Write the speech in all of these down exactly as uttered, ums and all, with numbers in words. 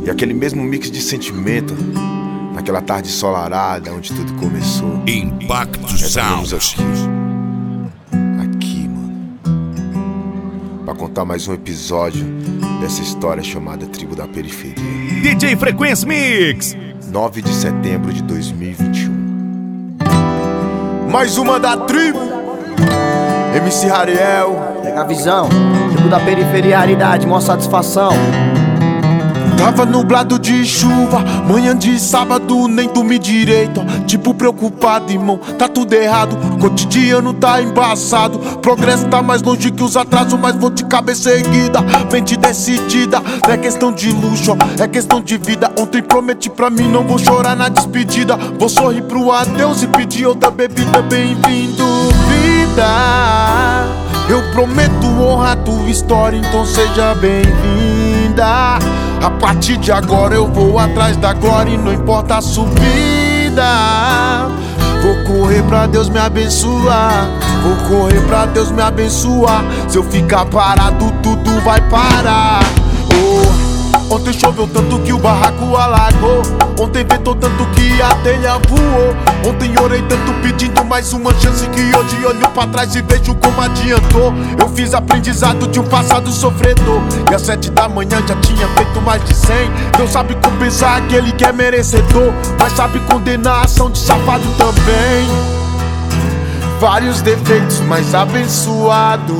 E aquele mesmo mix de sentimento, naquela tarde ensolarada onde tudo começou. Impacto Sound. Aqui, aqui, mano, pra contar mais um episódio dessa história chamada Tribo da Periferia. D J Frequência Mix. nove de setembro de dois mil e vinte e um. Mais uma da tribo. M C Rariel. Pega a visão, tribo da periferia, raridade, maior satisfação. Tava nublado de chuva, manhã de sábado, nem dormi direito. Tipo preocupado, irmão, tá tudo errado. Cotidiano tá embaçado. Progresso tá mais longe que os atrasos, mas vou de cabeça erguida, mente decidida. Não é questão de luxo, é questão de vida. Ontem prometi pra mim, não vou chorar na despedida. Vou sorrir pro adeus e pedir outra bebida. Bem-vindo, vida. Eu prometo honrar tua história, então seja bem-vinda. A partir de agora eu vou atrás da glória e não importa a subida. Vou correr pra Deus me abençoar. Vou correr pra Deus me abençoar. Se eu ficar parado tudo vai parar. Oh, ontem choveu tanto que o barraco alagou. Ontem ventou tanto que a telha voou. Ontem orei tanto pedindo mais uma chance que hoje olho pra trás e vejo como adiantou. Eu fiz aprendizado de um passado sofredor e às sete da manhã já tinha feito mais de cem. Deus sabe compensar aquele que é merecedor, mas sabe condenar a ação de safado também. Vários defeitos, mas abençoado,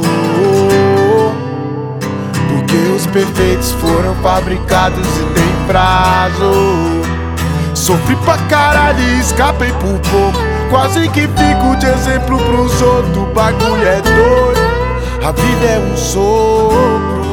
porque os perfeitos foram fabricados e tem prazo. Sofri pra caralho e escapei por pouco, quase que fico de exemplo pros outros. O bagulho é doido, a vida é um sopro.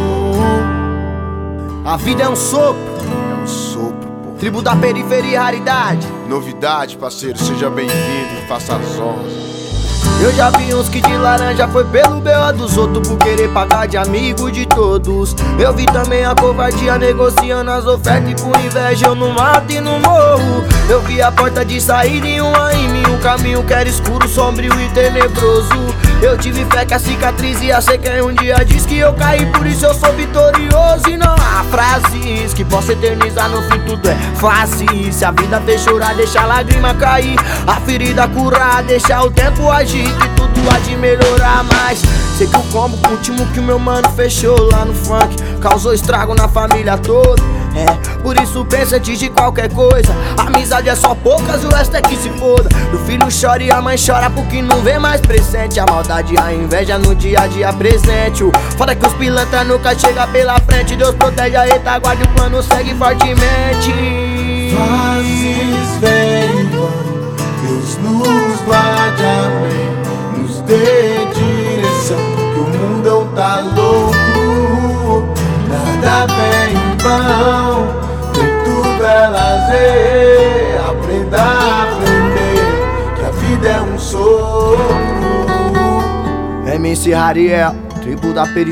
A vida é um sopro, É um sopro, pô. tribo da periferia, raridade. Novidade, parceiro, seja bem-vindo e faça as honras. Eu já vi uns que de laranja foi pelo B O dos outros, por querer pagar de amigo de todos. Eu vi também a covardia negociando as ofertas e com inveja eu não mato e não morro. Eu vi a porta de saída em uma em mim, um caminho que era escuro, sombrio e tenebroso. Eu tive fé que a cicatriz ia ser quem um dia disse que eu caí, por isso eu sou vitorioso. E não há frases que possa eternizar, no fim tudo é fácil. Se a vida fez chorar, deixa a lágrima cair, a ferida curar, deixa o tempo agir, que tudo há de melhorar. Mas sei que o combo com o último que o meu mano fechou lá no funk causou estrago na família toda. É, por isso pensa antes de qualquer coisa. A amizade é só poucas, o resto é que se foda. O filho chora e a mãe chora porque não vê mais presente. A maldade e a inveja no dia a dia presente. O foda é que os pilantra nunca chega pela frente. Deus protege a retaguarda e o plano segue fortemente. Fases vêm e vão, Deus nos guarde, amém. Nos dê direção, que o mundão tá louco. Nada vem em vão, nem tudo é lazer. Aprenda a aprender, que a vida é um sopro. M C Rariel, tribo da periferia.